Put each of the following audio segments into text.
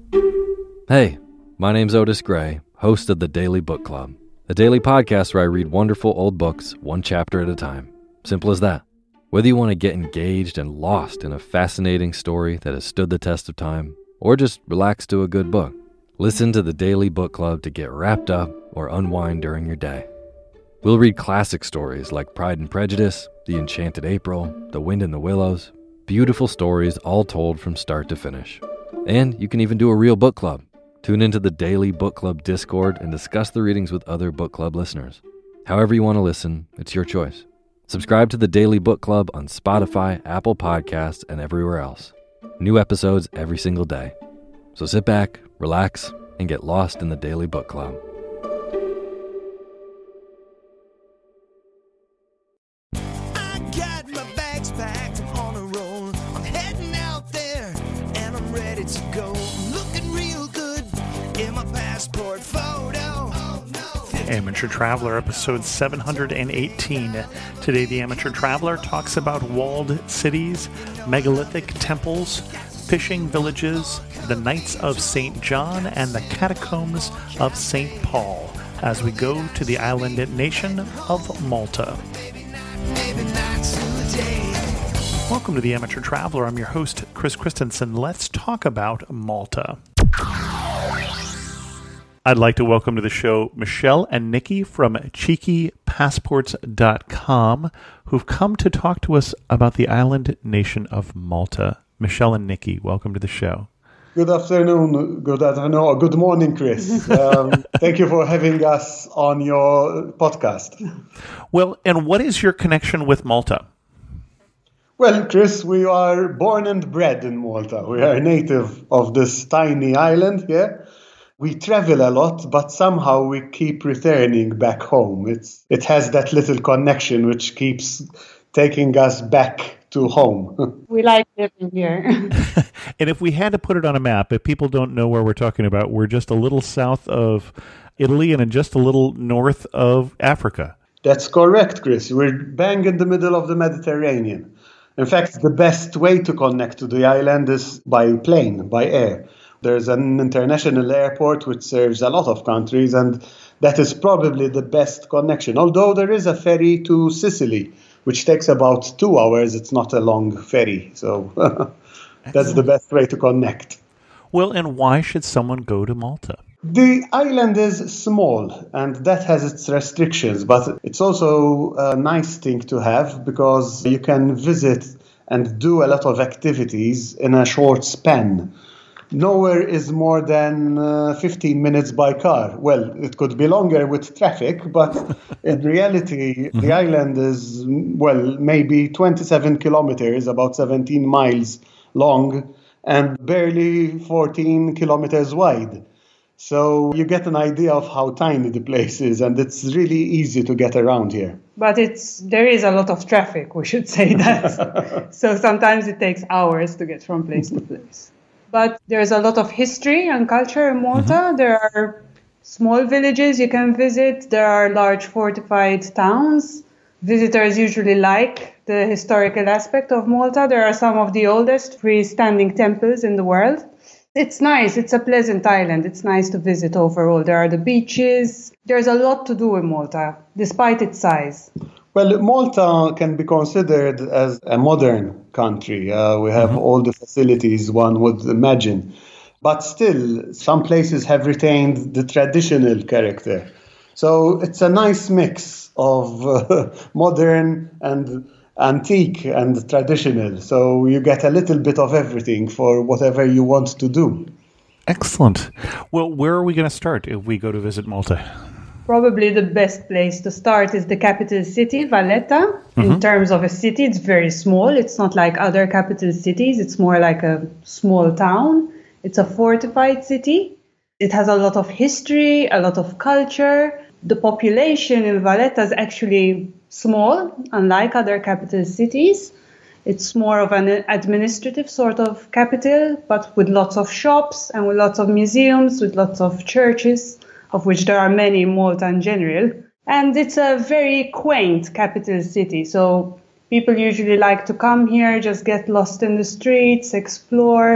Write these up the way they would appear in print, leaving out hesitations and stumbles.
Hey, my name's Otis Gray, host of the Daily Book Club, a daily podcast where I read wonderful old books one chapter at a time. Simple as that. Whether you want to get engaged and lost in a fascinating story that has stood the test of time, or just relax to a good book, listen to the Daily Book Club to get wrapped up or unwind during your day. We'll read classic stories like Pride and Prejudice, The Enchanted April, The Wind in the Willows, beautiful stories all told from start to finish. And you can even do a real book club. Tune into the Daily Book Club Discord and discuss the readings with other book club listeners. However you want to listen, it's your choice. Subscribe to the Daily Book Club on Spotify, Apple Podcasts, and everywhere else. New episodes every single day. So sit back, relax, and get lost in the Daily Book Club. I got my bags packed, I'm on a roll. I'm heading out there, and I'm ready to go. I'm looking real good in my passport photo. Oh, no. Amateur Traveler, episode 718. Today, the Amateur Traveler talks about walled cities, megalithic temples, fishing villages, the Knights of St. John, and the catacombs of St. Paul, as we go to the island nation of Malta. Maybe not today. Welcome to the Amateur Traveler. I'm your host, Chris Christensen. Let's talk about Malta. I'd like to welcome to the show Michelle and Nikki from CheekyPassports.com, who've come to talk to us about the island nation of Malta. Michelle and Nikki, welcome to the show. Good afternoon, or good morning, Chris. Thank you for having us on your podcast. Well, and what is your connection with Malta? Well, Chris, we are born and bred in Malta. We are native of this tiny island here. We travel a lot, but somehow we keep returning back home. It has that little connection which keeps taking us back to home. We like living here. And if we had to put it on a map, if people don't know where we're talking about, we're just a little south of Italy and just a little north of Africa. That's correct, Chris. We're bang in the middle of the Mediterranean. In fact, the best way to connect to the island is by plane, by air. There's an international airport which serves a lot of countries, and that is probably the best connection. Although there is a ferry to Sicily, which takes about 2 hours. It's not a long ferry, so that's the best way to connect. Well, and why should someone go to Malta? The island is small, and that has its restrictions, but it's also a nice thing to have because you can visit and do a lot of activities in a short span. Nowhere is more than 15 minutes by car. Well, it could be longer with traffic, but in reality, the island is, maybe 27 kilometers, about 17 miles long, and barely 14 kilometers wide. So you get an idea of how tiny the place is, and it's really easy to get around here. But there is a lot of traffic, we should say that. So sometimes it takes hours to get from place to place. But there's a lot of history and culture in Malta. Mm-hmm. There are small villages you can visit. There are large fortified towns. Visitors usually like the historical aspect of Malta. There are some of the oldest freestanding temples in the world. It's nice. It's a pleasant island. It's nice to visit overall. There are the beaches. There's a lot to do in Malta, despite its size. Well, Malta can be considered as a modern country. We have all the facilities one would imagine. But still, some places have retained the traditional character. So it's a nice mix of modern and antique and traditional. So you get a little bit of everything for whatever you want to do. Excellent. Well, where are we going to start if we go to visit Malta? Probably the best place to start is the capital city, Valletta. Mm-hmm. In terms of a city, it's very small. It's not like other capital cities. It's more like a small town. It's a fortified city. It has a lot of history, a lot of culture. The population in Valletta is actually small, unlike other capital cities. It's more of an administrative sort of capital, but with lots of shops and with lots of museums, with lots of churches, of which there are many in Malta in general. And it's a very quaint capital city. So people usually like to come here, just get lost in the streets, explore.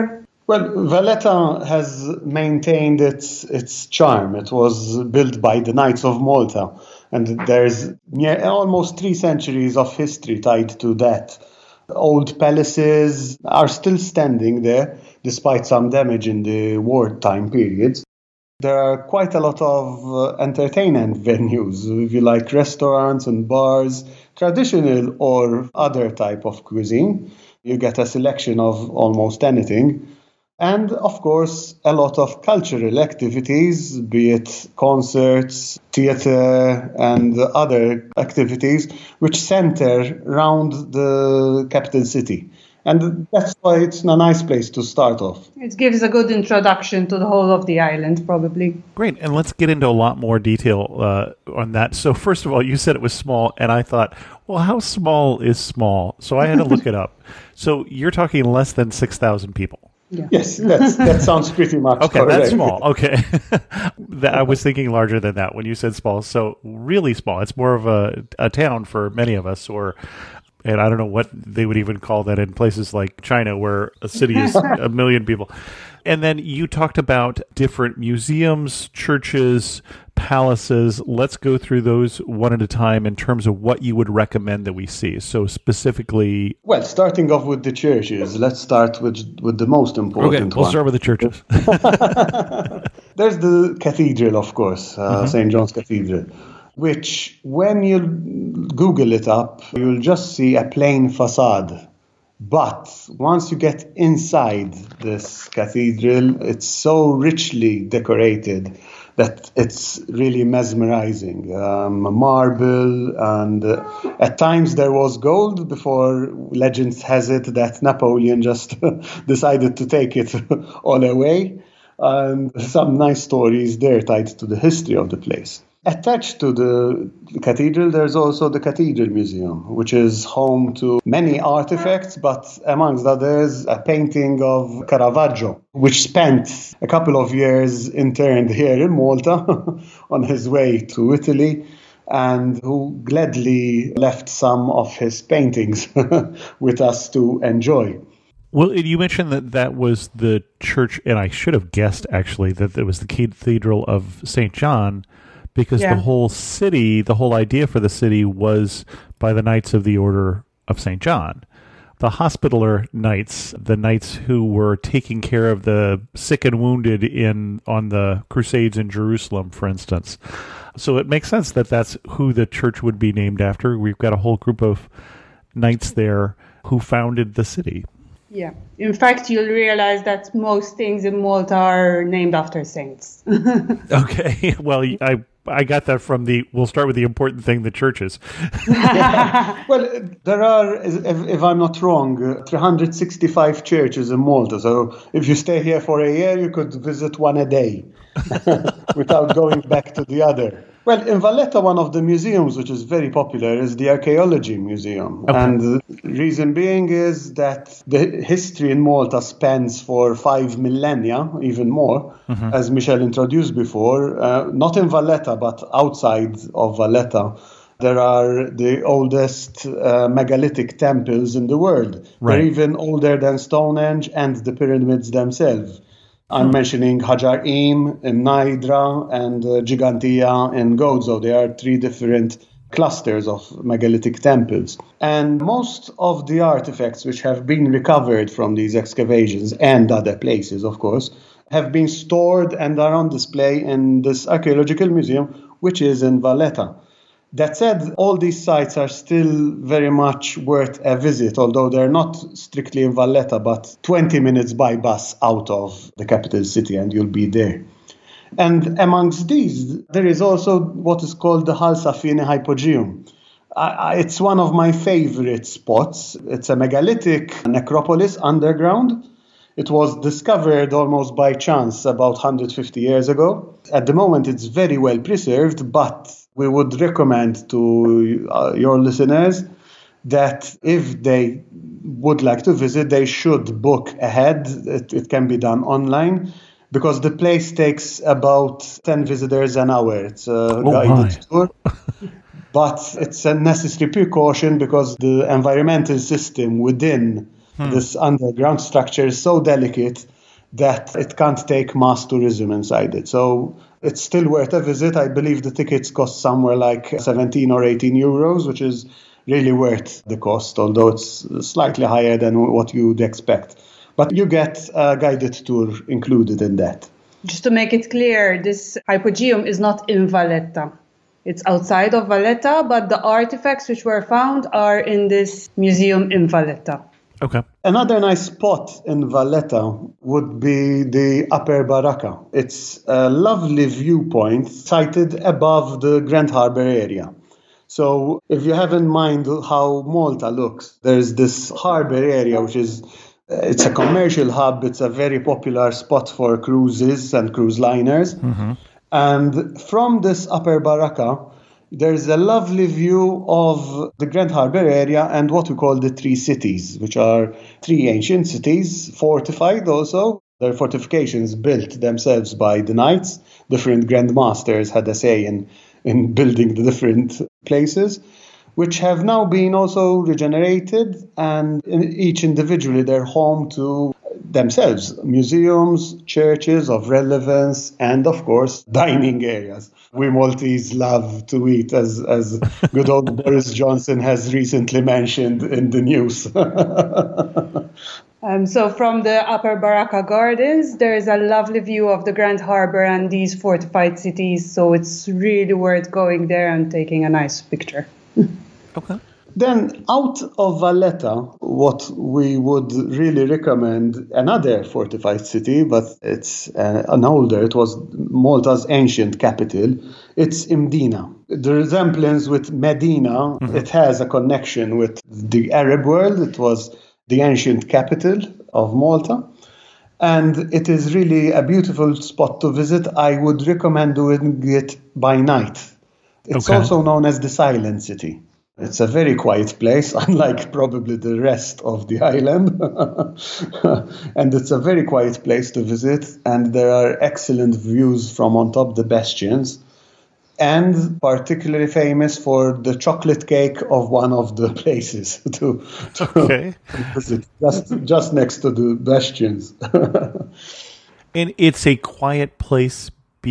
Well, Valletta has maintained its charm. It was built by the Knights of Malta, and there's almost 3 centuries of history tied to that. Old palaces are still standing there, despite some damage in the wartime periods. There are quite a lot of entertainment venues, if you like, restaurants and bars, traditional or other type of cuisine. You get a selection of almost anything. And, of course, a lot of cultural activities, be it concerts, theatre, and other activities which center around the capital city. And that's why it's a nice place to start off. It gives a good introduction to the whole of the island, probably. Great. And let's get into a lot more detail on that. So first of all, you said it was small, and I thought, well, how small is small? So I had to look it up. So you're talking less than 6,000 people. Yeah. Yes, that sounds pretty much okay, correct. That's small. Okay. I was thinking larger than that when you said small. So really small. It's more of a town for many of us, and I don't know what they would even call that in places like China where a city is 1 million people. And then you talked about different museums, churches, palaces. Let's go through those one at a time in terms of what you would recommend that we see. So specifically... Well, starting off with the churches, let's start with the most important one. Okay, we'll start with the churches. There's the cathedral, of course, St. John's Cathedral, which when you Google it up, you'll just see a plain facade. But once you get inside this cathedral, it's so richly decorated that it's really mesmerizing. Marble, and at times there was gold before legend has it that Napoleon just decided to take it all away. And some nice stories there tied to the history of the place. Attached to the cathedral, there's also the Cathedral Museum, which is home to many artifacts, but amongst others, a painting of Caravaggio, which spent a couple of years interned here in Malta on his way to Italy, and who gladly left some of his paintings with us to enjoy. Well, you mentioned that was the church, and I should have guessed, actually, that it was the Cathedral of St. John, because the whole city, the whole idea for the city was by the Knights of the Order of St. John. The Hospitaller Knights, the knights who were taking care of the sick and wounded on the Crusades in Jerusalem, for instance. So it makes sense that that's who the church would be named after. We've got a whole group of knights there who founded the city. Yeah. In fact, you'll realize that most things in Malta are named after saints. Okay. Well, I got that from we'll start with the important thing, the churches. Well, there are, if I'm not wrong, 365 churches in Malta. So if you stay here for a year, you could visit one a day without going back to the other. Well, in Valletta, one of the museums which is very popular is the Archaeology Museum. Okay. And the reason being is that the history in Malta spans for 5 millennia, even more, as Michel introduced before, not in Valletta, but outside of Valletta. There are the oldest megalithic temples in the world. Right. They're even older than Stonehenge and the pyramids themselves. I'm mentioning Hajar Im in Naidra and Gigantia in Gozo. There are 3 different clusters of megalithic temples. And most of the artifacts which have been recovered from these excavations and other places, of course, have been stored and are on display in this archaeological museum, which is in Valletta. That said, all these sites are still very much worth a visit, although they're not strictly in Valletta, but 20 minutes by bus out of the capital city, and you'll be there. And amongst these, there is also what is called the Hal Safine Hypogeum. It's one of my favorite spots. It's a megalithic necropolis underground. It was discovered almost by chance about 150 years ago. At the moment, it's very well preserved, but we would recommend to your listeners that if they would like to visit, they should book ahead. It can be done online because the place takes about 10 visitors an hour. It's a guided tour. But it's a necessary precaution because the environmental system within this underground structure is so delicate that it can't take mass tourism inside it. So it's still worth a visit. I believe the tickets cost somewhere like 17 or 18 euros, which is really worth the cost, although it's slightly higher than what you would expect. But you get a guided tour included in that. Just to make it clear, this hypogeum is not in Valletta. It's outside of Valletta, but the artifacts which were found are in this museum in Valletta. Okay. Another nice spot in Valletta would be the Upper Baraka. It's a lovely viewpoint sited above the Grand Harbour area. So if you have in mind how Malta looks, there's this harbour area, which is it's a commercial hub. It's a very popular spot for cruises and cruise liners. Mm-hmm. And from this Upper Baraka, there's a lovely view of the Grand Harbour area and what we call the three cities, which are three ancient cities, fortified also. They're fortifications built themselves by the knights. Different Grand Masters had a say in building the different places, which have now been also regenerated, and each individually they're home to themselves, museums, churches of relevance, and of course, dining areas. We Maltese love to eat, as good old Boris Johnson has recently mentioned in the news. So from the Upper Baraka Gardens, there is a lovely view of the Grand Harbour and these fortified cities, so it's really worth going there and taking a nice picture. Okay. Then out of Valletta, what we would really recommend, another fortified city, but it's an older, it was Malta's ancient capital, it's Mdina. The resemblance with Medina, it has a connection with the Arab world. It was the ancient capital of Malta. And it is really a beautiful spot to visit. I would recommend doing it by night. It's also known as the Silent City. It's a very quiet place, unlike probably the rest of the island. And it's a very quiet place to visit. And there are excellent views from on top the bastions. And particularly famous for the chocolate cake of one of the places to visit, just next to the bastions. And it's a quiet place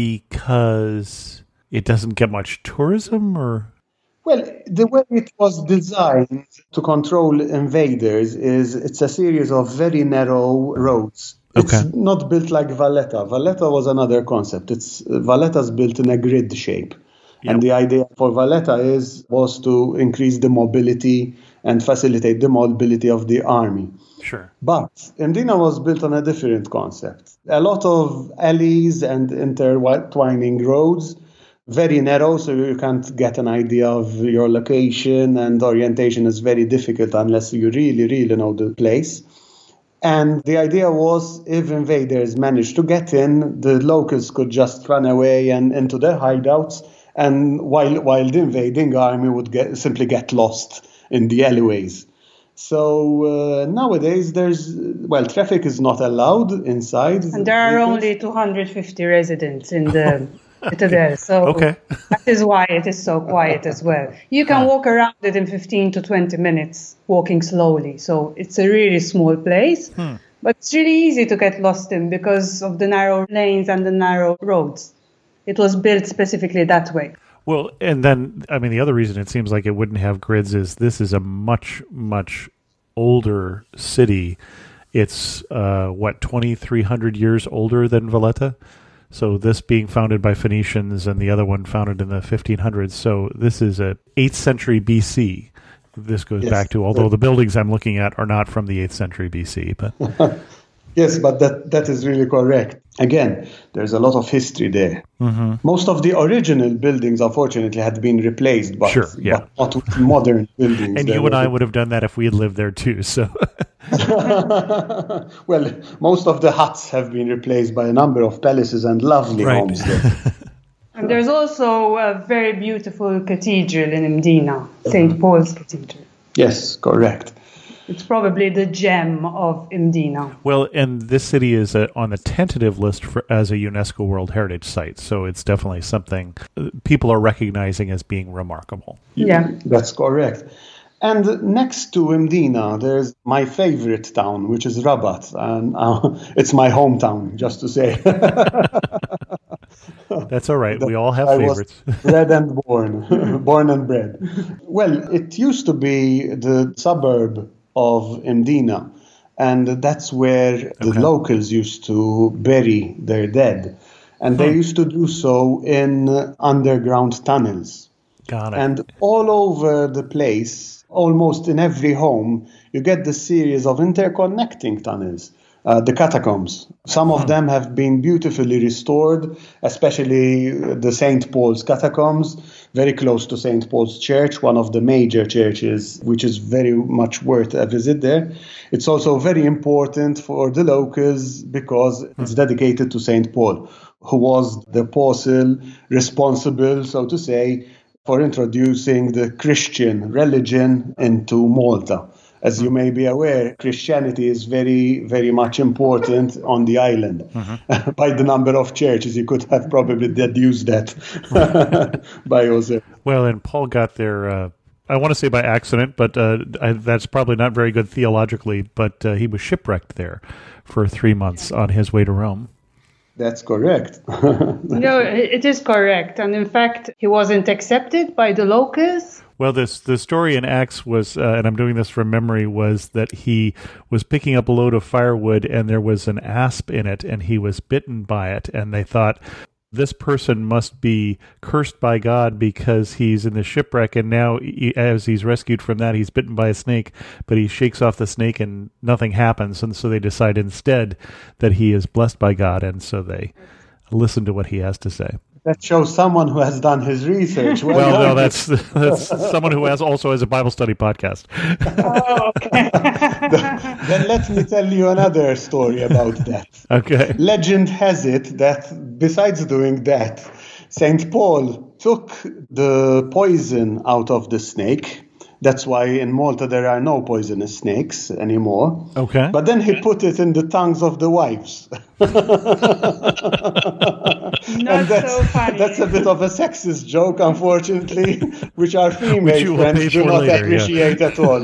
because it doesn't get much tourism, or? Well, the way it was designed to control invaders is it's a series of very narrow roads. It's not built like Valletta. Valletta was another concept. Valletta's built in a grid shape. Yep. And the idea for Valletta was to increase the mobility and facilitate the mobility of the army. Sure. But Mdina was built on a different concept. A lot of alleys and intertwining roads, very narrow, so you can't get an idea of your location, and orientation is very difficult unless you really, really know the place. And the idea was, if invaders managed to get in, the locals could just run away and into their hideouts, and while the invading army would simply get lost in the alleyways. So nowadays, traffic is not allowed inside. And there are only 250 residents in the there, so that is why it is so quiet as well. You can walk around it in 15 to 20 minutes, walking slowly. So it's a really small place, but it's really easy to get lost in because of the narrow lanes and the narrow roads. It was built specifically that way. Well, and then, I mean, the other reason it seems like it wouldn't have grids is this is a much, much older city. It's, 2,300 years older than Valletta? So this being founded by Phoenicians and the other one founded in the 1500s. So this is a 8th century BC. This goes back to, although the buildings I'm looking at are not from the 8th century BC. But yes, but that is really correct. Again, there's a lot of history there. Mm-hmm. Most of the original buildings, unfortunately, had been replaced, but not with modern buildings. And you and I would have done that if we had lived there too. So, well, most of the huts have been replaced by a number of palaces and lovely homes there. And there's also a very beautiful cathedral in Mdina, St. Paul's Cathedral. Yes, correct. It's probably the gem of Mdina. Well, and this city is on the tentative list as a UNESCO World Heritage Site, so it's definitely something people are recognizing as being remarkable. Yeah, that's correct. And next to Mdina, there's my favorite town, which is Rabat. And it's my hometown, just to say. That's all right. We all have I favorites. was bred and born, born and bred. Well, it used to be the suburb of Mdina, and that's where the locals used to bury their dead. And they used to do so in underground tunnels. Got it. And all over the place, almost in every home, you get the series of interconnecting tunnels, the catacombs. Some of them have been beautifully restored, especially the St. Paul's catacombs, very close to St. Paul's Church, one of the major churches, which is very much worth a visit there. It's also very important for the locals because it's dedicated to St. Paul, who was the apostle responsible, so to say, for introducing the Christian religion into Malta. As you may be aware, Christianity is very, very much important on the island. By the number of churches, you could have probably deduced that by yourself. Well, and Paul got there, I want to say by accident, but that's probably not very good theologically, but he was shipwrecked there for 3 months on his way to Rome. That's correct. No, it is correct. And in fact, he wasn't accepted by the locals. Well, the story in Acts was, and I'm doing this from memory, was that he was picking up a load of firewood and there was an asp in it and he was bitten by it. And they thought, this person must be cursed by God because he's in the shipwreck, and now as he's rescued from that, he's bitten by a snake, but he shakes off the snake and nothing happens. And so they decide instead that he is blessed by God, and so they listen to what he has to say. That shows someone who has done his research. Well, no, that's someone who also has a Bible study podcast. Oh, okay. Then let me tell you another story about that. Okay. Legend has it that besides doing that, St. Paul took the poison out of the snake. That's why in Malta there are no poisonous snakes anymore. Okay. But then he put it in the tongues of the wives. Not so funny. That's a bit of a sexist joke, unfortunately, which our female friends do not appreciate at all.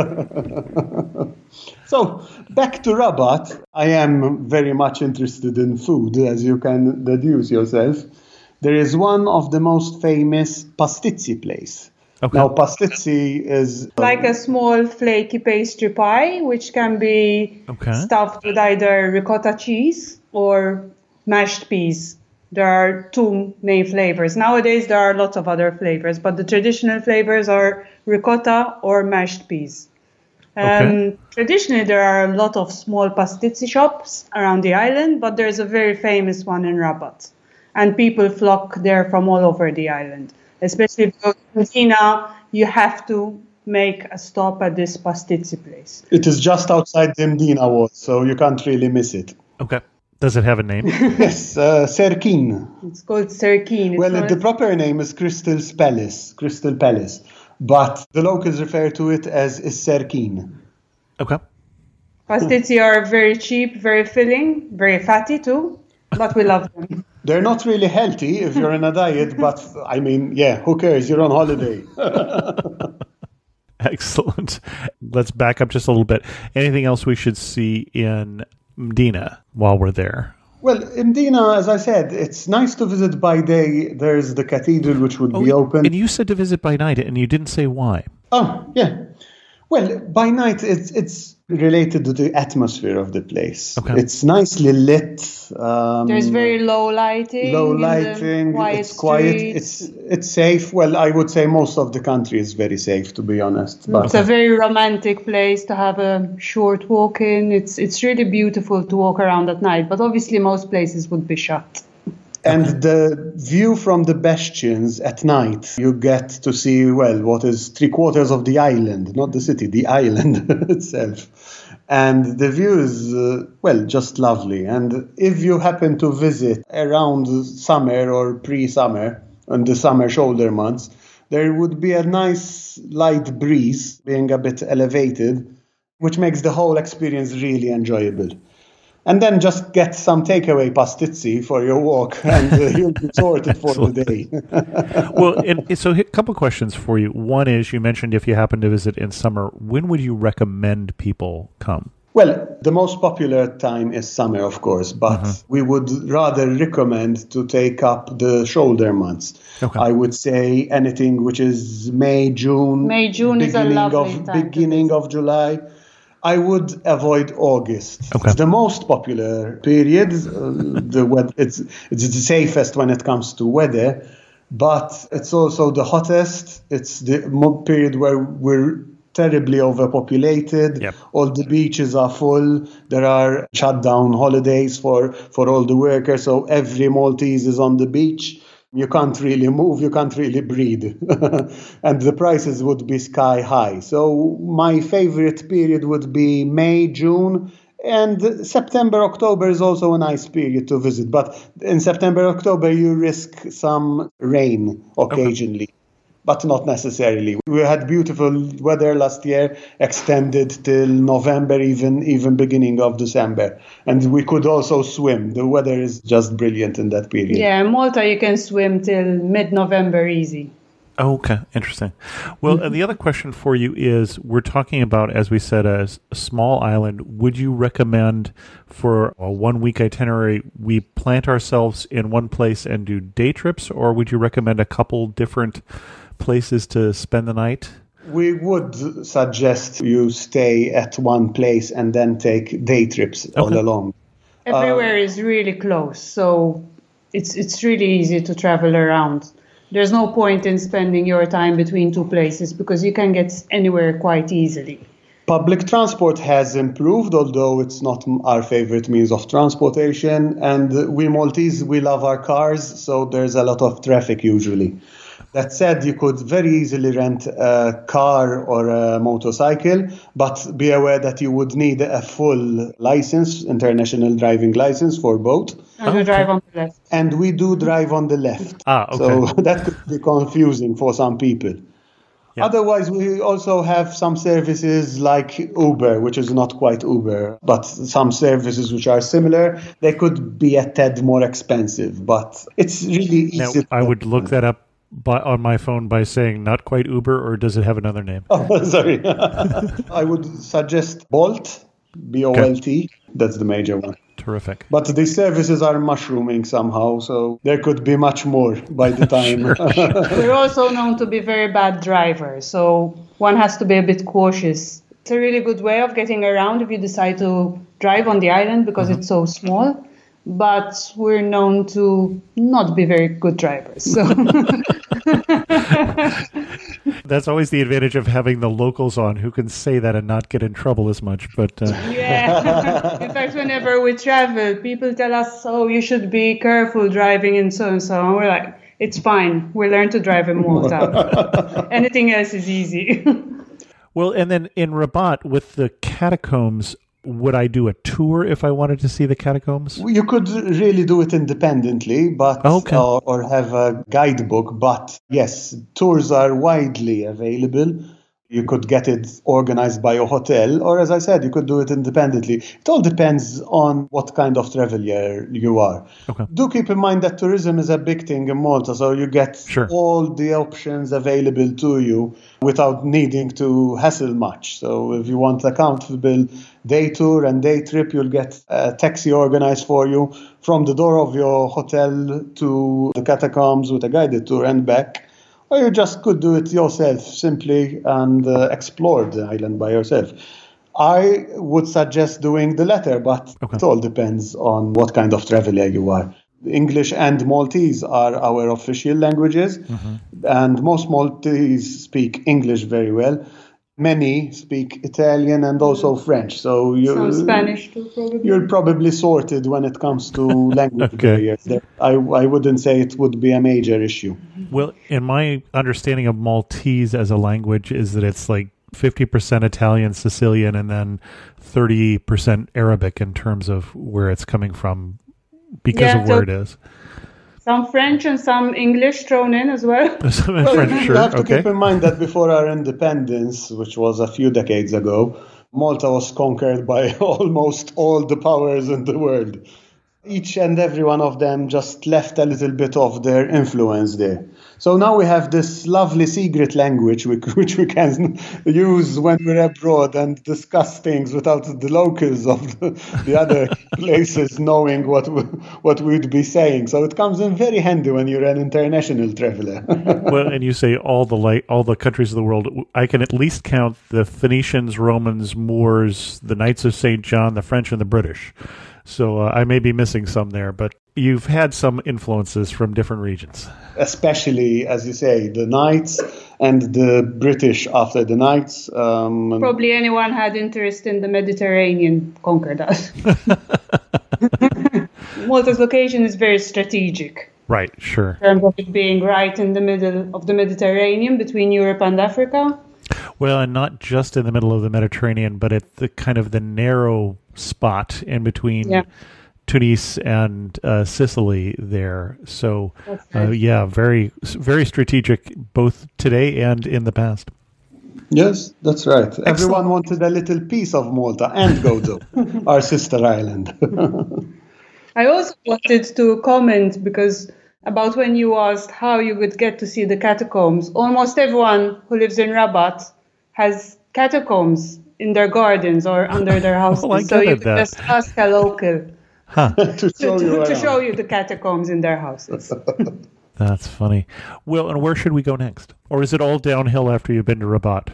So, back to Rabat. I am very much interested in food, as you can deduce yourself. There is one of the most famous pastizzi place. Okay. Now, pastizzi is Like a small flaky pastry pie, which can be stuffed with either ricotta cheese or mashed peas. There are two main flavors. Nowadays, there are lots of other flavors, but the traditional flavors are ricotta or mashed peas. Traditionally, there are a lot of small pastizzi shops around the island, but there's a very famous one in Rabat. And people flock there from all over the island. Especially if you go to Mdina, you have to make a stop at this pastizzi place. It is just outside the Mdina wall, so you can't really miss it. Okay. Does it have a name? Yes, Serkin. It's called Serkin. Well, the proper name is Crystal Palace, but the locals refer to it as Serkin. Okay. Pastizzi are very cheap, very filling, very fatty too, but we love them. They're not really healthy if you're on a diet, but I mean, yeah, who cares? You're on holiday. Excellent. Let's back up just a little bit. Anything else we should see in Mdina while we're there? Well, in Mdina, as I said, it's nice to visit by day. There's the cathedral, which would be open. And you said to visit by night, and you didn't say why. Oh, yeah. Well, by night, it's related to the atmosphere of the place. Okay. It's nicely lit. There's very low lighting. It's quiet. It's safe. Well, I would say most of the country is very safe, to be honest. But it's a very romantic place to have a short walk in. It's really beautiful to walk around at night, but obviously most places would be shut. And the view from the bastions at night, you get to see, well, what is 3/4 of the island, not the city, the island itself. And the view is, just lovely. And if you happen to visit around summer or pre-summer, in the summer shoulder months, there would be a nice light breeze, being a bit elevated, which makes the whole experience really enjoyable. And then just get some takeaway pastizzi for your walk, and you'll be sorted for the day. Well, so a couple questions for you. One is, you mentioned if you happen to visit in summer, when would you recommend people come? Well, the most popular time is summer, of course, but we would rather recommend to take up the shoulder months. Okay. I would say anything which is May, June. May, June is a lovely time. Beginning of July. I would avoid August. Okay. It's the most popular period. It's the safest when it comes to weather, but it's also the hottest. It's the period where we're terribly overpopulated. Yep. All the beaches are full. There are shutdown holidays for all the workers. So every Maltese is on the beach. You can't really move, you can't really breathe. And the prices would be sky high. So my favorite period would be May, June, and September, October is also a nice period to visit. But in September, October, you risk some rain occasionally. Okay. But not necessarily. We had beautiful weather last year, extended till November, even beginning of December. And we could also swim. The weather is just brilliant in that period. Yeah, in Malta you can swim till mid-November easy. Oh, okay, interesting. Well, the other question for you is, we're talking about, as we said, a small island. Would you recommend for a 1-week itinerary, we plant ourselves in one place and do day trips, or would you recommend a couple different places to spend the night? We would suggest you stay at one place and then take day trips all along. Everywhere is really close, so it's really easy to travel around. There's no point in spending your time between two places because you can get anywhere quite easily. Public transport has improved, although it's not our favorite means of transportation. And we Maltese, we love our cars, so there's a lot of traffic usually. That said, you could very easily rent a car or a motorcycle, but be aware that you would need a full license, international driving license for both. And you drive on the left. And we do drive on the left. Okay. So that could be confusing for some people. Yeah. Otherwise, we also have some services like Uber, which is not quite Uber, but some services which are similar. They could be a tad more expensive, but it's really easy. Now, I would look that up on my phone by saying not quite Uber, or does it have another name? Oh, sorry. I would suggest Bolt, Bolt. Okay. That's the major one. Terrific. But the services are mushrooming somehow, so there could be much more by the time. We're also known to be very bad drivers, so one has to be a bit cautious. It's a really good way of getting around if you decide to drive on the island because it's so small. But we're known to not be very good drivers. So. That's always the advantage of having the locals on who can say that and not get in trouble as much. But Yeah. In fact, whenever we travel, people tell us, oh, you should be careful driving and so and so. And we're like, it's fine. We learn to drive in Malta. Anything else is easy. Well, and then in Rabat with the catacombs, would I do a tour if I wanted to see the catacombs? You could really do it independently, but or have a guidebook. But yes, tours are widely available. You could get it organized by a hotel, or as I said, you could do it independently. It all depends on what kind of traveler you are. Okay. Do keep in mind that tourism is a big thing in Malta, so you get all the options available to you without needing to hassle much. So if you want a comfortable day tour and day trip, you'll get a taxi organized for you from the door of your hotel to the catacombs with a guided tour and back. Or you just could do it yourself simply and explore the island by yourself. I would suggest doing the latter, but it all depends on what kind of traveler you are. English and Maltese are our official languages, and most Maltese speak English very well. Many speak Italian and also French. So some Spanish too, probably. You're probably sorted when it comes to language barriers. I wouldn't say it would be a major issue. Well, in my understanding of Maltese as a language is that it's like 50% Italian, Sicilian, and then 30% Arabic in terms of where it's coming from because of where it is. Some French and some English thrown in as well. French, you have to keep in mind that before our independence, which was a few decades ago, Malta was conquered by almost all the powers in the world. Each and every one of them just left a little bit of their influence there. So now we have this lovely secret language which we can use when we're abroad and discuss things without the locals of the other places knowing what we'd be saying. So it comes in very handy when you're an international traveler. Well, and you say all the countries of the world. I can at least count the Phoenicians, Romans, Moors, the Knights of St. John, the French, and the British. So I may be missing some there, but you've had some influences from different regions. Especially, as you say, the Knights and the British after the Knights. Probably anyone had interest in the Mediterranean conquered us. Malta's location is very strategic. Right, sure. In terms of it being right in the middle of the Mediterranean between Europe and Africa. Well, and not just in the middle of the Mediterranean, but at the kind of the narrow spot in between Tunis and Sicily there. So, very, very strategic both today and in the past. Yes, that's right. Excellent. Everyone wanted a little piece of Malta and Gozo, our sister island. I also wanted to comment about when you asked how you would get to see the catacombs. Almost everyone who lives in Rabat has catacombs in their gardens or under their houses. Well, so you could just ask a local to show you the catacombs in their houses. That's funny. Well, and where should we go next? Or is it all downhill after you've been to Rabat?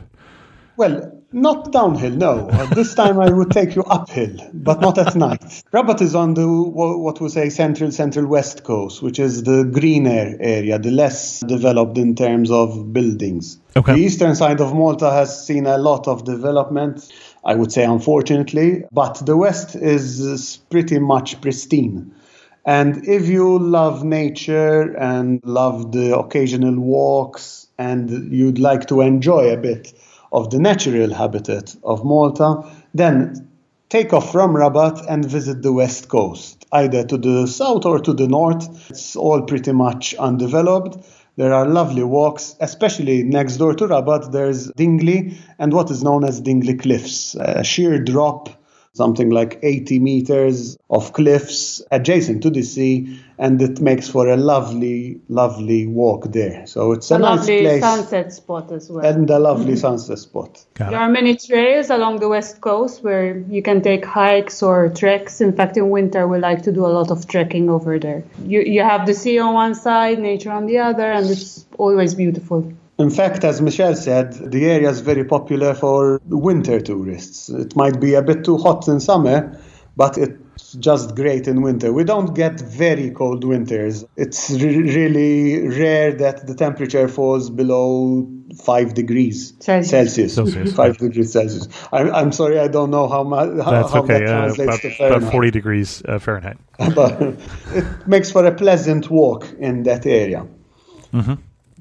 Well, not downhill, no. This time I would take you uphill, but not at night. Rabat is on the, what we say, central west coast, which is the greener area, the less developed in terms of buildings. Okay. The eastern side of Malta has seen a lot of development, I would say, unfortunately, but the west is pretty much pristine. And if you love nature and love the occasional walks and you'd like to enjoy a bit of the natural habitat of Malta, then take off from Rabat and visit the west coast, either to the south or to the north. It's all pretty much undeveloped. There are lovely walks, especially next door to Rabat, there's Dingley and what is known as Dingley Cliffs, a sheer drop, something like 80 meters of cliffs adjacent to the sea, and it makes for a lovely, lovely walk there. So it's a nice lovely place. Sunset spot as well. And a lovely sunset spot. There are many trails along the west coast where you can take hikes or treks. In fact, in winter, we like to do a lot of trekking over there. You have the sea on one side, nature on the other, and it's always beautiful. In fact, as Michelle said, the area is very popular for winter tourists. It might be a bit too hot in summer, but it's just great in winter. We don't get very cold winters. It's really rare that the temperature falls below 5 degrees Celsius. 5 degrees Celsius. I'm sorry, I don't know how that translates to Fahrenheit. About 40 degrees Fahrenheit. But it makes for a pleasant walk in that area. Mm-hmm.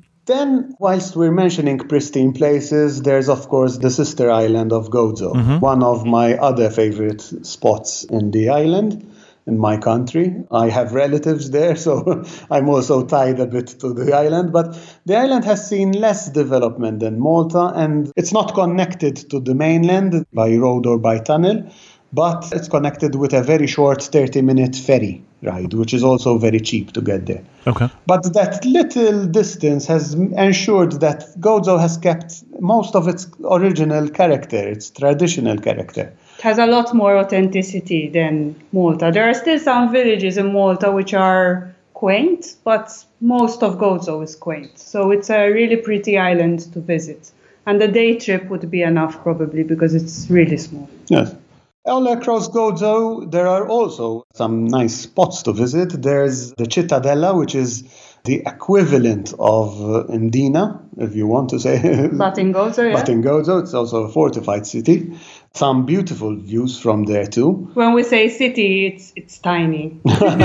Then, whilst we're mentioning pristine places, there's, of course, the sister island of Gozo, one of my other favorite spots in the island, in my country. I have relatives there, so I'm also tied a bit to the island. But the island has seen less development than Malta, and it's not connected to the mainland by road or by tunnel, but it's connected with a very short 30-minute ferry ride, which is also very cheap to get there. Okay. But that little distance has ensured that Gozo has kept most of its original character, its traditional character. It has a lot more authenticity than Malta. There are still some villages in Malta which are quaint, but most of Gozo is quaint. So it's a really pretty island to visit. And a day trip would be enough probably because it's really small. Yes. All across Gozo, there are also some nice spots to visit. There's the Cittadella, which is the equivalent of Mdina, if you want to say. But in Gozo, yeah. But in Gozo, it's also a fortified city. Some beautiful views from there too. When we say city, it's tiny.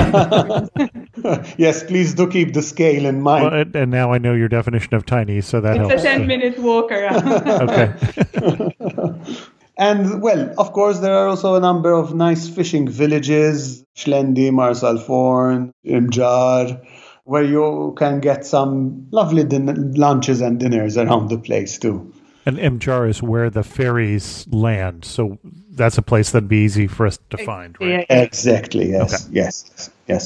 Yes, please do keep the scale in mind. Well, and now I know your definition of tiny, so that helps. It's a 10-minute walk around. Okay. And, well, of course, there are also a number of nice fishing villages, Shlendi, Marsalforn, Imjar, where you can get some lovely lunches and dinners around the place, too. And Mjar is where the ferries land, so that's a place that'd be easy for us to find, right? Exactly, yes, Okay. yes.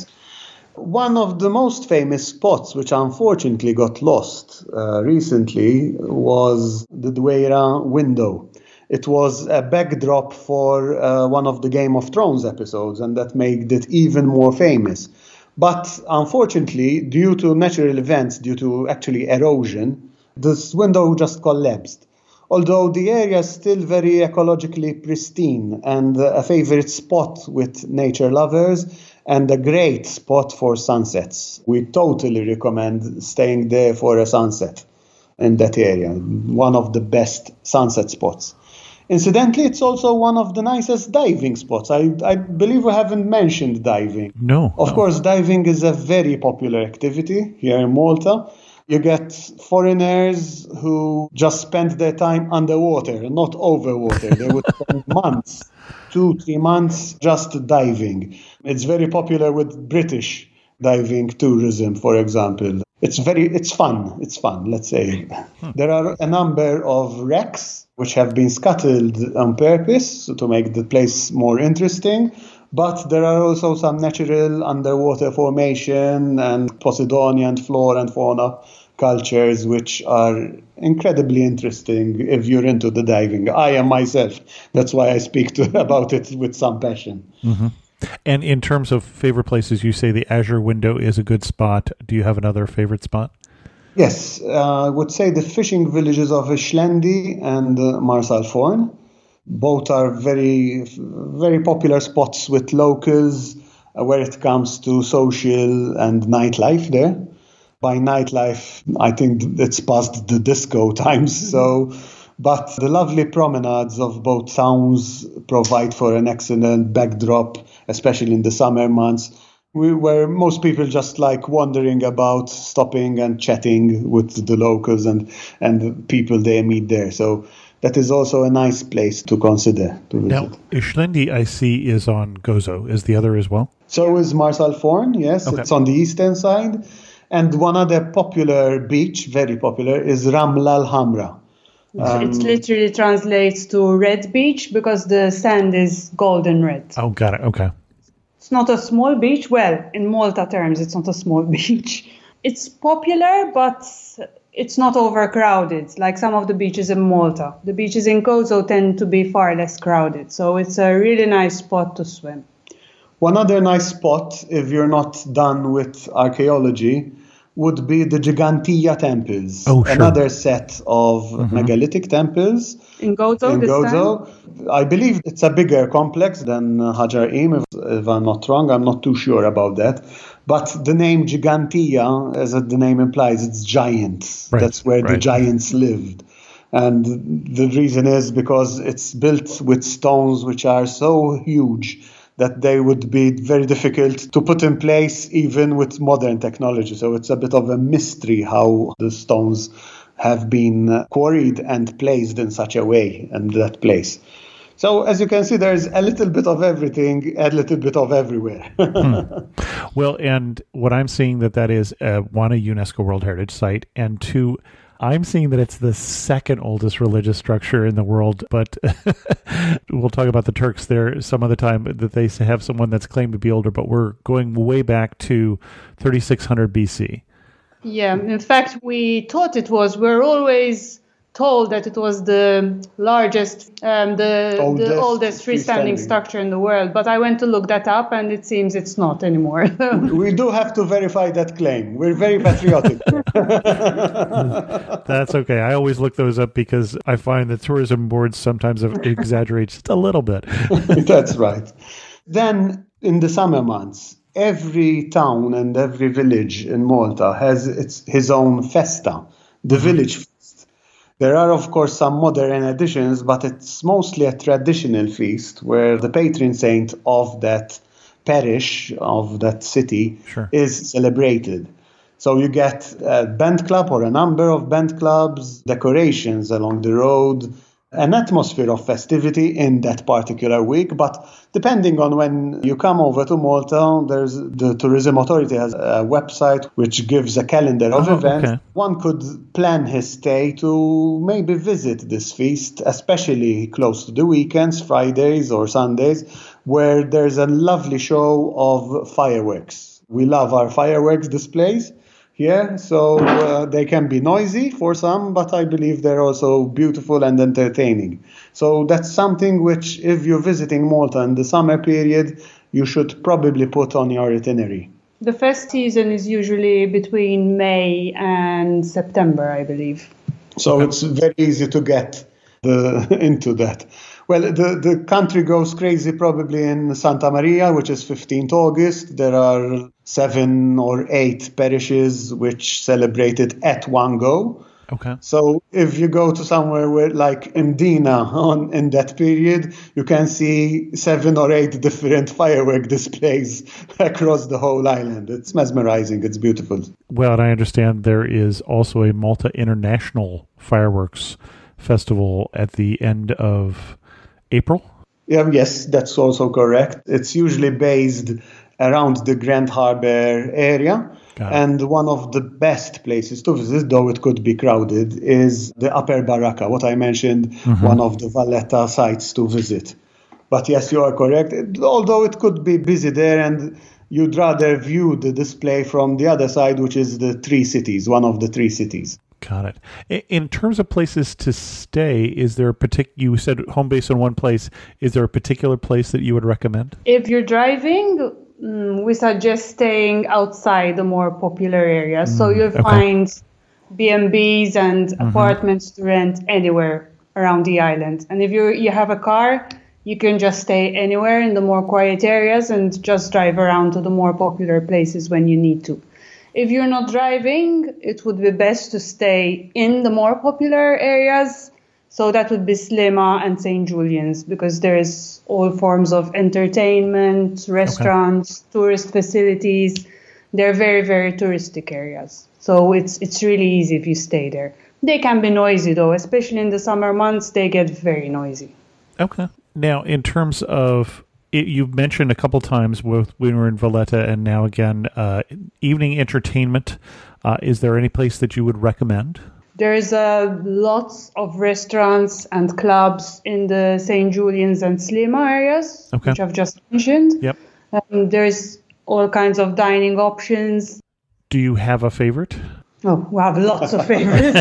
One of the most famous spots, which unfortunately got lost recently, was the Dweira window. It was a backdrop for one of the Game of Thrones episodes, and that made it even more famous. But unfortunately, due to natural events, due to actually erosion, this window just collapsed. Although the area is still very ecologically pristine and a favorite spot with nature lovers and a great spot for sunsets. We totally recommend staying there for a sunset in that area. One of the best sunset spots. Incidentally, it's also one of the nicest diving spots. I believe we haven't mentioned diving. No. Of course, diving is a very popular activity here in Malta. You get foreigners who just spend their time underwater, not over water. They would spend months, 2-3 months just diving. It's very popular with British diving tourism, for example. It's fun. It's fun, let's say. There are a number of wrecks which have been scuttled on purpose to make the place more interesting. But there are also some natural underwater formation and Posidonian flora and fauna cultures which are incredibly interesting if you're into the diving. I am myself. That's why I speak about it with some passion. Mm-hmm. And in terms of favorite places, you say the Azure window is a good spot. Do you have another favorite spot? Yes, I would say the fishing villages of Ishlendi and Marsalforn. Both are very, very popular spots with locals where it comes to social and nightlife there. By nightlife, I think it's past the disco times. But the lovely promenades of both towns provide for an excellent backdrop, especially in the summer months, where most people just like wandering about, stopping and chatting with the locals and the people they meet there. So that is also a nice place to consider to visit. Now, Ishlendi, I see, is on Gozo. Is the other as well? So is Marsalforn, yes. Okay. It's on the eastern side. And one other popular beach, very popular, is Ramla al-Hamra. It literally translates to red beach because the sand is golden red. Oh, got it. Okay. It's not a small beach. Well, in Malta terms, it's not a small beach. It's popular, but it's not overcrowded like some of the beaches in Malta. The beaches in Gozo tend to be far less crowded. So it's a really nice spot to swim. One other nice spot, if you're not done with archaeology, would be the Gigantia temples. Oh, sure. Another set of megalithic temples. In Gozo? I believe it's a bigger complex than Hajar Im, if I'm not wrong. I'm not too sure about that. But the name Gigantia, as the name implies, it's giant. Right. That's where the giants lived. And the reason is because it's built with stones which are so huge that they would be very difficult to put in place even with modern technology. So it's a bit of a mystery how the stones have been quarried and placed in such a way in that place. So as you can see, there's a little bit of everything, a little bit of everywhere. Well, and what I'm seeing that is, one, a UNESCO World Heritage Site, and two, I'm seeing that it's the second oldest religious structure in the world, but we'll talk about the Turks there some other time, that they have someone that's claimed to be older, but we're going way back to 3600 BC. Yeah, in fact, we thought it was. We're always told that it was the largest, the oldest freestanding structure in the world. But I went to look that up, and it seems it's not anymore. We do have to verify that claim. We're very patriotic. That's okay. I always look those up because I find that tourism boards sometimes exaggerate just a little bit. That's right. Then in the summer months, every town and every village in Malta has his own festa, the village feast. There are, of course, some modern additions, but it's mostly a traditional feast where the patron saint of that parish, of that city, is celebrated. So you get a band club or a number of band clubs, decorations along the road, an atmosphere of festivity in that particular week. But depending on when you come over to Malta, the tourism authority has a website which gives a calendar of events. Okay. One could plan his stay to maybe visit this feast, especially close to the weekends, Fridays or Sundays, where there's a lovely show of fireworks. We love our fireworks displays here, so they can be noisy for some, but I believe they're also beautiful and entertaining. So that's something which, if you're visiting Malta in the summer period, you should probably put on your itinerary. The fest season is usually between May and September, I believe. So it's very easy to get into that. Well, the country goes crazy probably in Santa Maria, which is 15th August. There are 7 or 8 parishes which celebrate it at one go. Okay. So if you go to somewhere where, like Mdina in that period, you can see 7 or 8 different firework displays across the whole island. It's mesmerizing. It's beautiful. Well, and I understand there is also a Malta International Fireworks Festival at the end of April? Yeah, yes, that's also correct. It's usually based around the Grand Harbour area. And one of the best places to visit, though it could be crowded, is the Upper Baraka, what I mentioned, one of the Valletta sites to visit. But yes, you are correct. Although it could be busy there, and you'd rather view the display from the other side, which is the 3 cities, one of the 3 cities. Got it. In terms of places to stay, is there you said home base in one place. Is there a particular place that you would recommend? If you're driving, we suggest staying outside the more popular areas. So you'll find B&Bs and apartments to rent anywhere around the island. And if you have a car, you can just stay anywhere in the more quiet areas and just drive around to the more popular places when you need to. If you're not driving, it would be best to stay in the more popular areas. So that would be Sliema and St. Julian's, because there's all forms of entertainment, restaurants, tourist facilities. They're very, very touristic areas. So it's really easy if you stay there. They can be noisy, though, especially in the summer months. They get very noisy. Okay. Now, in terms of, you've mentioned a couple times when we were in Valletta and now again, evening entertainment. Is there any place that you would recommend? There's lots of restaurants and clubs in the St. Julian's and Sliema areas, which I've just mentioned. Yep. There's all kinds of dining options. Do you have a favorite? Oh, we have lots of favorites.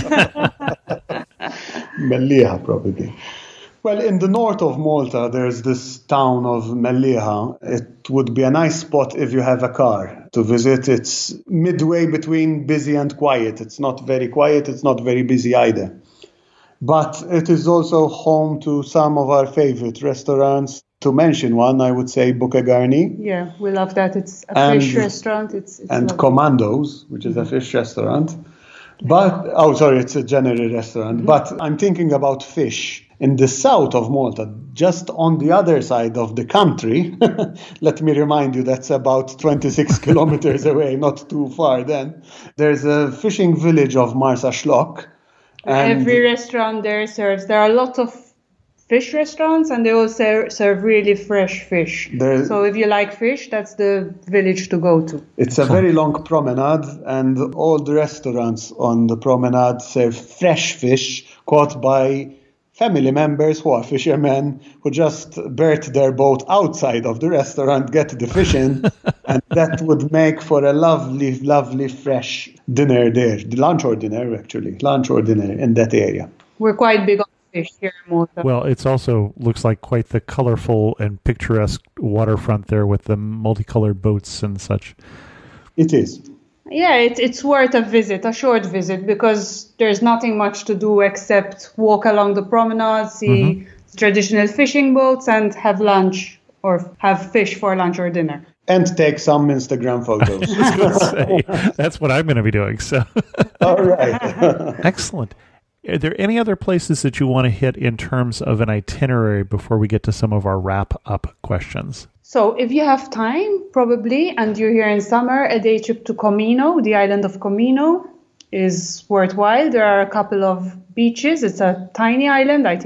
Mellieha, probably. Well, in the north of Malta, there's this town of Mellieha. It would be a nice spot if you have a car to visit. It's midway between busy and quiet. It's not very quiet. It's not very busy either. But it is also home to some of our favorite restaurants. To mention one, I would say Bucagarni. Yeah, we love that. It's a fish restaurant. It's and lovely. Commandos, which is a fish restaurant. But, it's a general restaurant. But I'm thinking about fish. In the south of Malta, just on the other side of the country, let me remind you, that's about 26 kilometers away, not too far then, there's a fishing village of Marsa Shlock. And every restaurant there there are a lot of fish restaurants, and they all serve really fresh fish. So if you like fish, that's the village to go to. It's a very long promenade, and all the restaurants on the promenade serve fresh fish caught by family members who are fishermen who just berth their boat outside of the restaurant, get the fish in, and that would make for a lovely, lovely fresh dinner there. Lunch or dinner in that area. We're quite big on fish here in Malta. Well, it's also looks like quite the colorful and picturesque waterfront there with the multicolored boats and such. It is. Yeah, it's worth a short visit, because there's nothing much to do except walk along the promenade, see traditional fishing boats, and have lunch or have fish for lunch or dinner. And take some Instagram photos. I was going to say, that's what I'm going to be doing. So, all right. Excellent. Are there any other places that you want to hit in terms of an itinerary before we get to some of our wrap-up questions? So if you have time, probably, and you're here in summer, a day trip to Comino, the island of Comino, is worthwhile. There are a couple of beaches. It's a tiny island, I think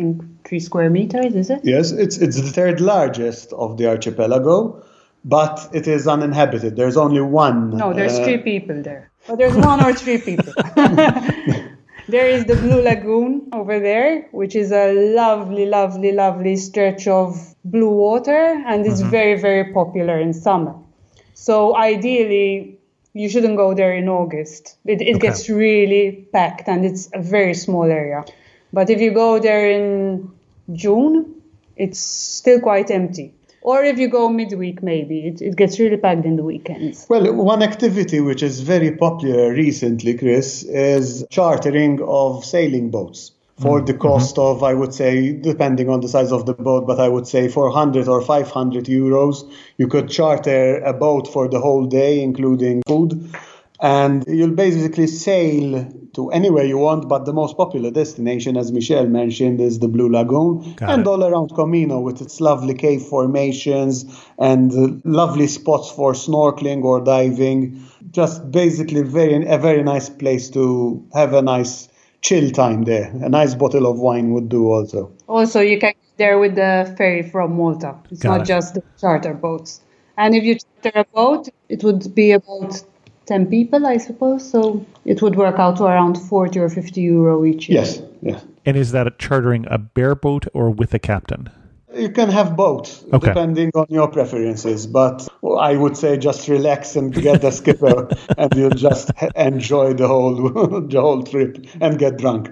3 square meters, is it? Yes, it's the third largest of the archipelago, but it is uninhabited. There's only one. No, there's 3 people there. But there's 1 or 3 people. There is the Blue Lagoon over there, which is a lovely, lovely, lovely stretch of blue water, and it's very, very popular in summer. So ideally, you shouldn't go there in August. It gets really packed, and it's a very small area. But if you go there in June, it's still quite empty. Or if you go midweek, maybe. It gets really packed in the weekends. Well, one activity which is very popular recently, Chris, is chartering of sailing boats for the cost of, I would say, depending on the size of the boat, but I would say 400 or 500 euros. You could charter a boat for the whole day, including food. And you'll basically sail to anywhere you want, but the most popular destination, as Michelle mentioned, is the Blue Lagoon. And all around Comino with its lovely cave formations and lovely spots for snorkeling or diving. Just basically a very nice place to have a nice chill time there. A nice bottle of wine would do also. Also, you can get there with the ferry from Malta. It's not just the charter boats. And if you charter a boat, it would be about 10 people, I suppose. So it would work out to around 40 or 50 euro each. Yes. And is that chartering a bareboat or with a captain? You can have both, depending on your preferences. But I would say just relax and get the skipper, and you'll just enjoy the whole trip and get drunk.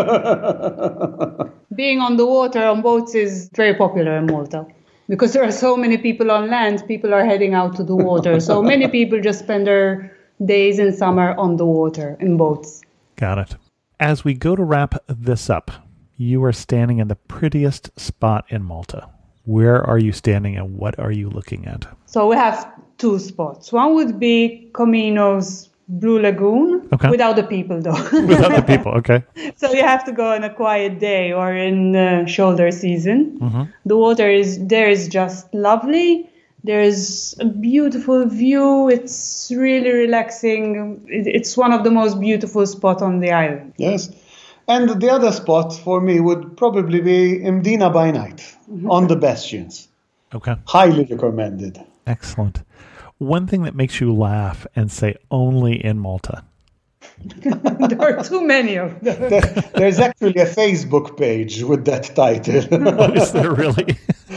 Being on the water on boats is very popular in Malta. Because there are so many people on land, people are heading out to the water. So many people just spend their days in summer on the water in boats. Got it. As we go to wrap this up, you are standing in the prettiest spot in Malta. Where are you standing and what are you looking at? So we have 2 spots. One would be Comino's Blue Lagoon, without the people though. Without the people, okay. So you have to go on a quiet day or in shoulder season. The water is just lovely. There's a beautiful view. It's really relaxing. It's one of the most beautiful spots on the island. Yes. And the other spot for me would probably be Mdina by night on the Bastions. Okay. Highly recommended. Excellent. One thing that makes you laugh and say only in Malta. There are too many of them. There's actually a Facebook page with that title. Oh, is there really?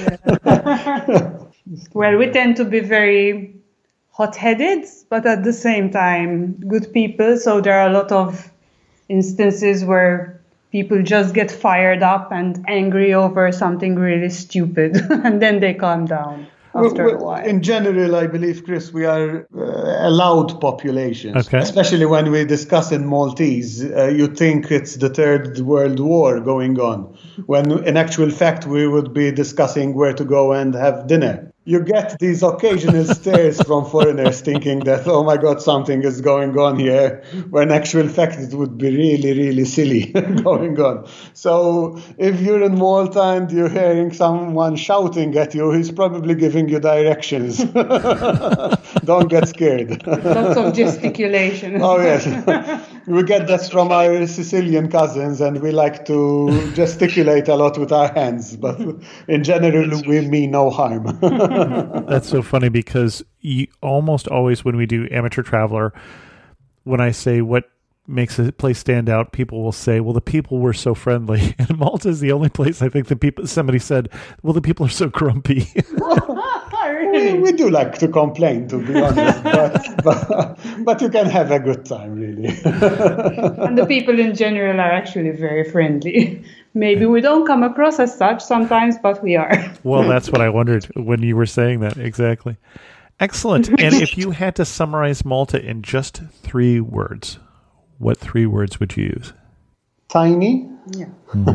Well, we tend to be very hot-headed, but at the same time, good people. So there are a lot of instances where people just get fired up and angry over something really stupid, and then they calm down after a while. In general, I believe, Chris, we are a loud population, especially when we discuss in Maltese. You think it's the Third World War going on, when in actual fact we would be discussing where to go and have dinner. You get these occasional stares from foreigners thinking that, oh my God, something is going on here, when in actual fact it would be really, really silly going on. So if you're in Malta and you're hearing someone shouting at you, he's probably giving you directions. Don't get scared. Lots of gesticulation. Oh, yes. We get that from our Sicilian cousins, and we like to gesticulate a lot with our hands. But in general, we mean no harm. That's so funny because you almost always, when we do Amateur Traveler, when I say what makes a place stand out, people will say, well, the people were so friendly. And Malta is the only place I think somebody said, well, the people are so grumpy. Really? We do like to complain, to be honest, but you can have a good time, really. And the people in general are actually very friendly. Maybe we don't come across as such sometimes, but we are. Well, that's what I wondered when you were saying that. Exactly. Excellent. And if you had to summarize Malta in just 3 words, what 3 words would you use? Tiny. Yeah.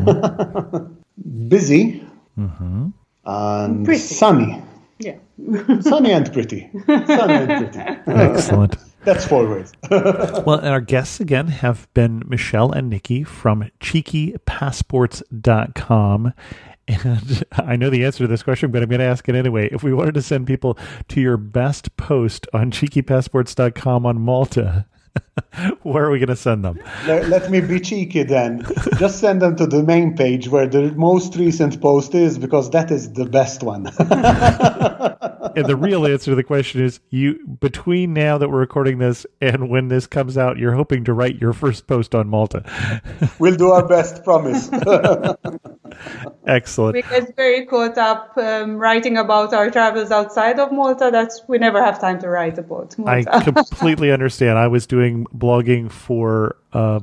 Busy. And pretty. Sunny. Yeah. Sunny and pretty. Sunny and pretty. Excellent. That's 4 words. Well, and our guests again have been Michelle and Nikki from cheekypassports.com. And I know the answer to this question, but I'm going to ask it anyway. If we wanted to send people to your best post on cheekypassports.com on Malta, Where are we going to send them? Let me be cheeky then. Just send them to the main page where the most recent post is, because that is the best one. And the real answer to the question is, between now that we're recording this and when this comes out, you're hoping to write your first post on Malta. We'll do our best, promise. Excellent. We get very caught up writing about our travels outside of Malta. We never have time to write about Malta. I completely understand. I was doing blogging for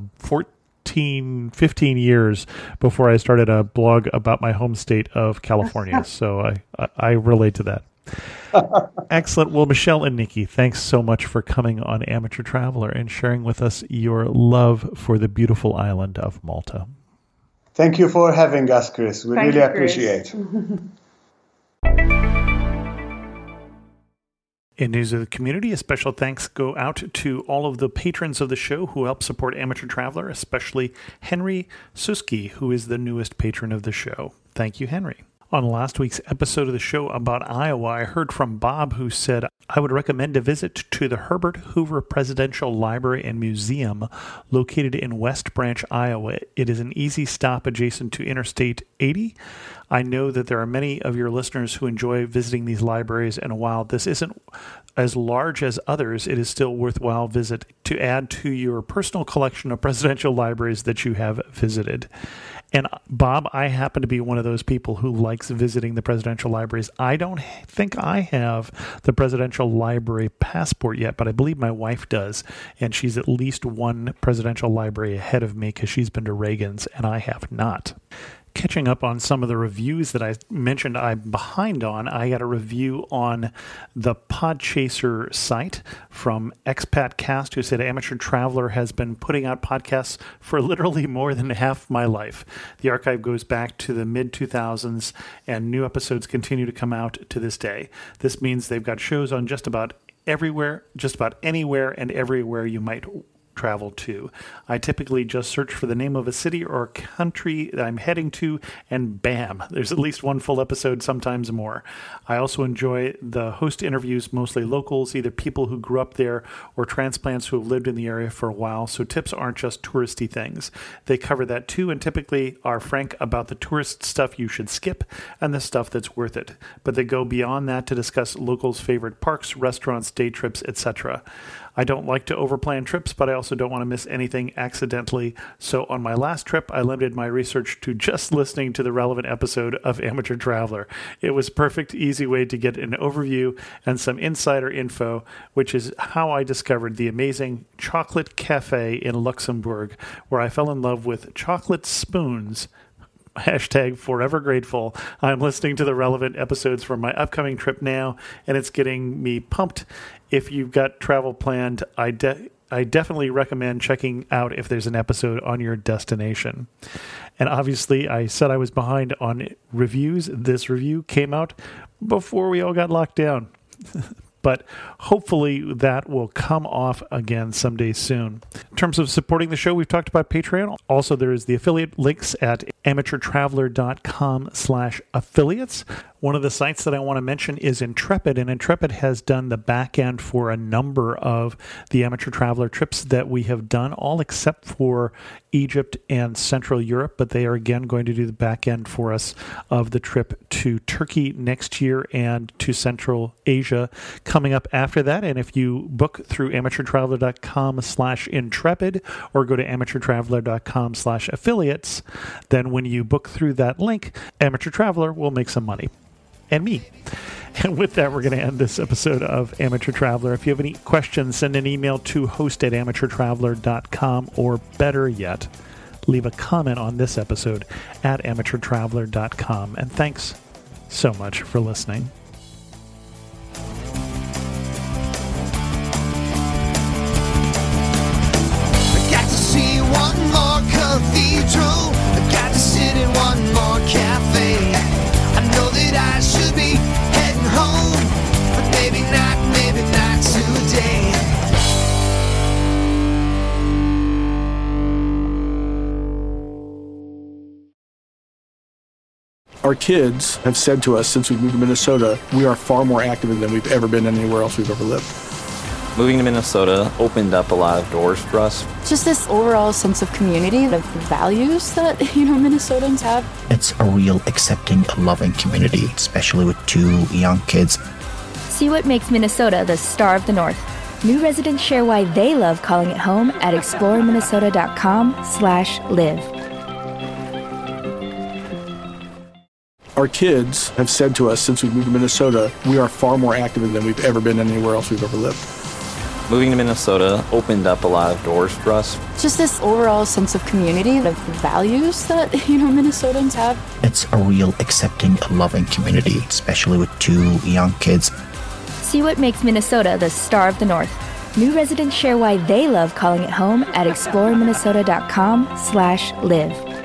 15 years before I started a blog about my home state of California. So I relate to that. Excellent. Well, Michelle and Nikki, thanks so much for coming on Amateur Traveler and sharing with us your love for the beautiful island of Malta. Thank you for having us, Chris. We really appreciate it. In news of the community, a special thanks go out to all of the patrons of the show who help support Amateur Traveler, especially Henry Suski, who is the newest patron of the show. Thank you, Henry. On last week's episode of the show about Iowa, I heard from Bob, who said, I would recommend a visit to the Herbert Hoover Presidential Library and Museum located in West Branch, Iowa. It is an easy stop adjacent to Interstate 80. I know that there are many of your listeners who enjoy visiting these libraries, and while this isn't as large as others, it is still worthwhile visit to add to your personal collection of presidential libraries that you have visited. And Bob, I happen to be one of those people who likes visiting the presidential libraries. I don't think I have the presidential library passport yet, but I believe my wife does. And she's at least one presidential library ahead of me because she's been to Reagan's and I have not. Catching up on some of the reviews that I mentioned I'm behind on, I got a review on the Podchaser site from ExpatCast, who said Amateur Traveler has been putting out podcasts for literally more than half my life. The archive goes back to the mid-2000s, and new episodes continue to come out to this day. This means they've got shows on just about everywhere, just about anywhere and everywhere you might travel to. I typically just search for the name of a city or country that I'm heading to, and bam, there's at least one full episode, sometimes more. I also enjoy the host interviews, mostly locals, either people who grew up there or transplants who have lived in the area for a while, so tips aren't just touristy things. They cover that too, and typically are frank about the tourist stuff you should skip and the stuff that's worth it. But they go beyond that to discuss locals' favorite parks, restaurants, day trips, etc. I don't like to overplan trips, but I also don't want to miss anything accidentally. So on my last trip, I limited my research to just listening to the relevant episode of Amateur Traveler. It was a perfect, easy way to get an overview and some insider info, which is how I discovered the amazing Chocolate Cafe in Luxembourg, where I fell in love with chocolate spoons. Hashtag forever grateful. I'm listening to the relevant episodes for my upcoming trip now, and it's getting me pumped. If you've got travel planned, I definitely recommend checking out if there's an episode on your destination. And obviously, I said I was behind on reviews. This review came out before we all got locked down. But hopefully that will come off again someday soon. In terms of supporting the show, we've talked about Patreon. Also, there is the affiliate links at amateurtraveler.com/affiliates. One of the sites that I want to mention is Intrepid, and Intrepid has done the back end for a number of the Amateur Traveler trips that we have done, all except for Egypt and Central Europe, but they are again going to do the back end for us of the trip to Turkey next year and to Central Asia coming up after that. And if you book through amateurtraveler.com/intrepid or go to amateurtraveler.com/affiliates, then when you book through that link, Amateur Traveler will make some money. And me. And with that, we're going to end this episode of Amateur Traveler. If you have any questions, send an email to host@amateurtraveler.com, or better yet, leave a comment on this episode at amateurtraveler.com. And thanks so much for listening. I got to see one more cathedral. I got to sit in one more cafe. I know that I should be heading home, but maybe not today. Our kids have said to us since we moved to Minnesota, we are far more active than we've ever been anywhere else we've ever lived. Moving to Minnesota opened up a lot of doors for us. Just this overall sense of community, of values that, Minnesotans have. It's a real accepting, loving community, especially with 2 young kids. See what makes Minnesota the star of the North. New residents share why they love calling it home at exploreminnesota.com/live. Our kids have said to us since we moved to Minnesota, we are far more active than we've ever been anywhere else we've ever lived. Moving to Minnesota opened up a lot of doors for us. Just this overall sense of community, of values that, Minnesotans have. It's a real accepting, loving community, especially with 2 young kids. See what makes Minnesota the star of the North. New residents share why they love calling it home at exploreminnesota.com/live.